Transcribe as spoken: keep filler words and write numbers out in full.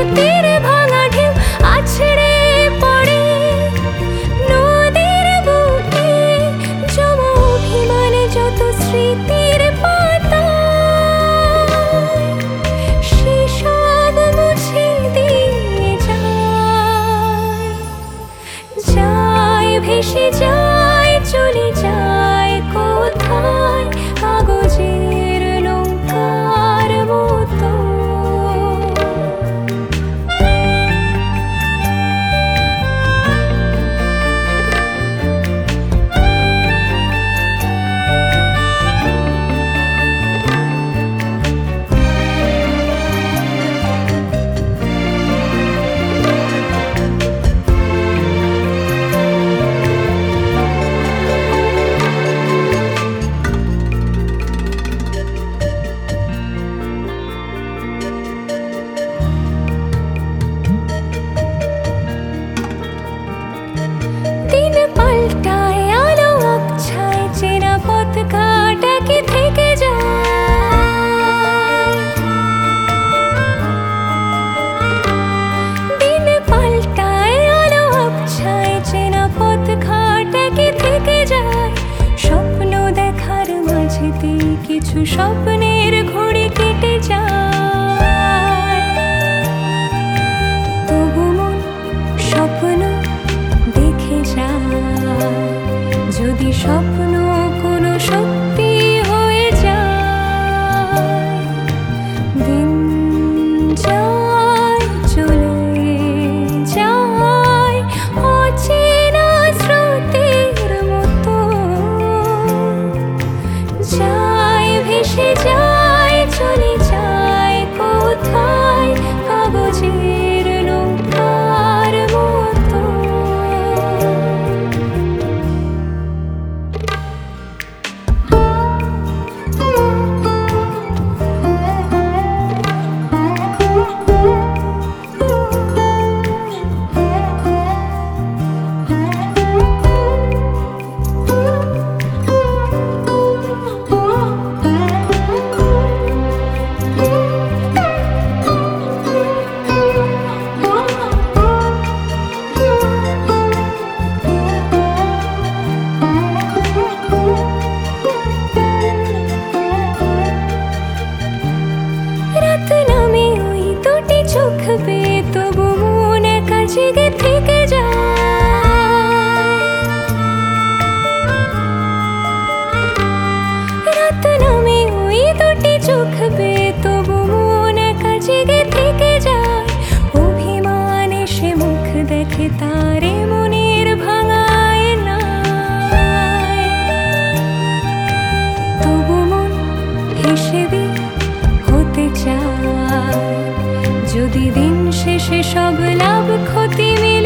তীর ভাঙা ঢেউ আছড়ে পড়ে নদীর বুকে জমা অভিমান যত স্মৃতির পাতা সেসব মুছে দিয়ে যায় যায় ভেসে যায় চলে যায় কোথায় কাগজের নৌকার মতো। দিন পাল্টায় আলো আবছায় চেনা পথ কাটা কি থেকে যায় দিন পাল্টায় আলো আবছায় চেনা পথ কাটা কি থেকে যায় স্বপ্ন দেখার মাঝেতে কিছু স্বপ্নের ঘড়ি কেটে যায় তবু মন স্বপ্ন দেখে যায় যদি স্বপ্ন কোনো সত্যি হয়ে যায় দিন যায় চলে যায় অচেনা স্রোতের মতো যায় ভেসে যায় চলে যায় কোথায় কাগজের নৌকার মতো। রাত নামে ওই দুটি চোখ পেয়ে তবু মন একা জেগে থেকে যায় রাত নামে ওই দুটি চোখ পেয়ে তবু মন একা জেগে থেকে যায় অভিমান এসে মুখ দেখে তারে মনের ভাঙায় না তবু মন হিসেবে হতে চায় যদি দিন শেষে সব লাভ ক্ষতি মিলে